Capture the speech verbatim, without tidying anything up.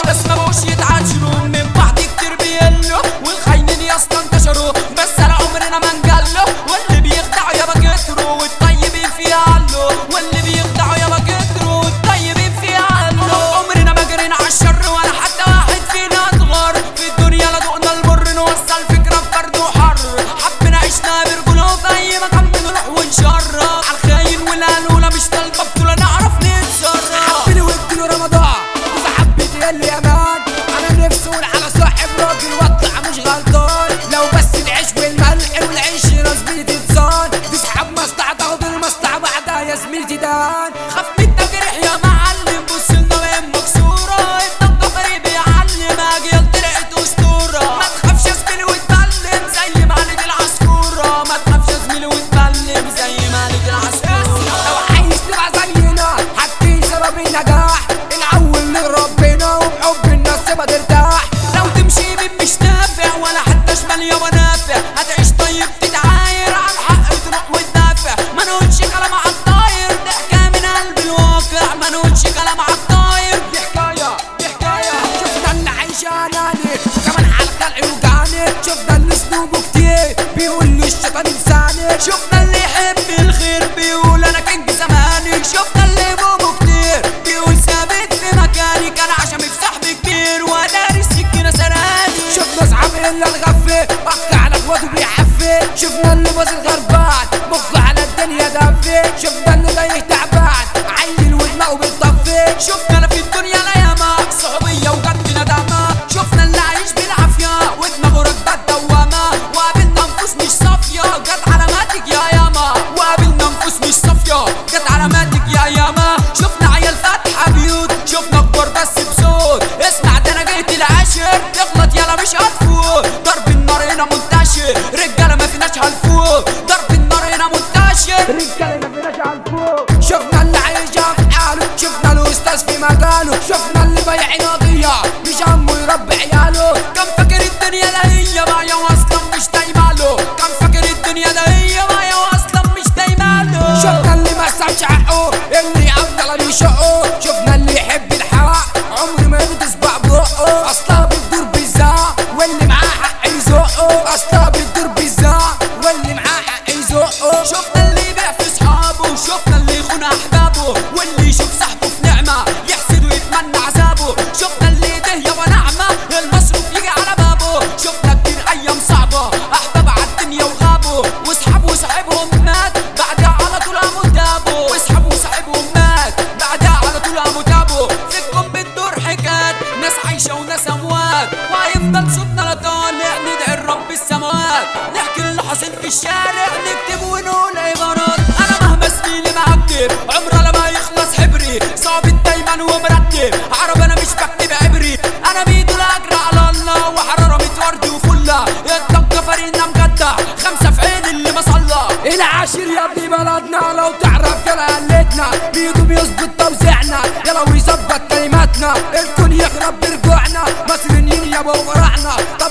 بس ما بقوش يتعاشروا من بعض كتير بيقلوا والخاينين يا اسطى انتشروا بس على عمرنا ما نجلوا واللي بيخدعوا يابا كتروا والطيبين فيها علوا واللي بيخدعوا يابا كتروا والطيبين فيها علوا عمرنا ما جرينا عالشر ولا حتى واحد فينا اتغر في الدنيا لا دقنا المر نوصل فكرة بفرد وحر حبنا عشنا برجولة في اي مكان بنروح ونشرب عالخاين والقالولة مش طالبة بطولة نعرف نتصرف حبني واديله رمضان وفحبتي ياللي امان انا نفسي اقول على صاحب راجل واطلع مش غلطان لو بس العيش والملح والعيش يا زميلتي تصان تسحب مصلحة تاخد المصلحة بعدها يا زميلتي دان خاف من التجريح يا معلم بصلنا وين مكسورة الضجة فريق بيعلم اجيال طلعت اسطورة ما تخافش يا زميلي واتبلم زي مالك العصفورة ما تخافش يا زميلي واتبلم زي مالك العصفورة لو عايز تبقى زينا حاجتين سبب النجاح الاول لربنا وبحب الناس تبقى ترتاح لو تمشي بين مش نافع ولا حتى شمال يابا نافع هتعيش طيب تتعاير على الحق تروح وتدافع ما نقولش كلام عالطاير دي حكاية من قلب الواقع ما نقولش كلام عالطاير دي حكاية دي حكاية شفنا اللي عايش اناني وكمان على الخلق يوجعني شفنا اللي اسلوبه كتير بيقول لي الشيطان انساني شفنا اللي يحب الخير بيقول انا كينج زماني شفنا اللي بوبه كتير بيقول ثابت في مكاني كان عشان في صاحبي كتير وداري السكينة سراني شفنا اصحابي اللي الغفي بحكي على اخواته بيحفي شفنا اللي باظ الغربان مخه على الدنيا دفي شفنا اللي تايه تعبان عيل ودماغه بتطفي شفنا انا في الدنيا لا ياما صحوبية وجد ندامة شفنا اللي عايش بالعافية ودماغه راكبة الدوامة وقابلنا نفوس مش صافية جت علاماتك يا ياما وقابلنا نفوس مش صافية جت علاماتك يا ياما شفنا عيال فاتحة بيوت شفنا كبار بس بصوت اسمع ده انا جيت العاشر تغلط يلا مش هتفوت ضرب النار هنا منتشر رجالة ما فيناش هنفوق ضرب النار هنا منتشر رجالة ما فيناش هنفوق شفنا اللي عايش في حاله شفنا الاستاذ في مجاله شفنا اللي بايع ناضية مش همه يربي عياله كان فاكر الدنيا ده هي معايا واصلا مش دايماله كان فاكر الدنيا ده هي معايا واصلا مش دايماله شفنا اللي ما سابش حقه اللي افضل يشقه شفنا اللي يحب الحق عمره ما يبدس بقه اصلا بتدور بالزاع واللي معاه حق يزقه اصلا بتدور بالزاع واللي معاه حق يزقه شفنا اللي يبيع في صحابه شفنا اللي يخون احبابه واللي يشوف صاحبه في نعمه يحسد ويتمنى عذابه شفنا اللي ايديه يابا ناعمه المصروف يجي على بابه شفنا كتير ايام صعبه احباب عالدنيا وغابوا واصحابه وصاحبهم مات بعدها على طول قاموا تابوا واصحابه وصاحبهم مات بعدها على طول قاموا تابوا فيكم بتدور حكايات ناس عايشه وناس اموات وهيفضل صوتنا لا طالع ندعي لرب السماوات نحكي اللي حاصل في الشارع نكتب ونقول عبارات انا مهما زميلي معتب عمره لما يخلص حبري ظابط دايما ومرتب عرب انا مش بكتب عبري انا بيدو لاجر على الله وحراره متوردي وفله الضجه فريقنا مجدع خمسه في عين اللي ما صلى العاشر يا ابني بلدنا لو تعرف يلا قلتنا بيدو بيظبط توزيعنا يلا ويظبط كلماتنا الكون يخرب برجوعنا مصريين يابا وفرحنا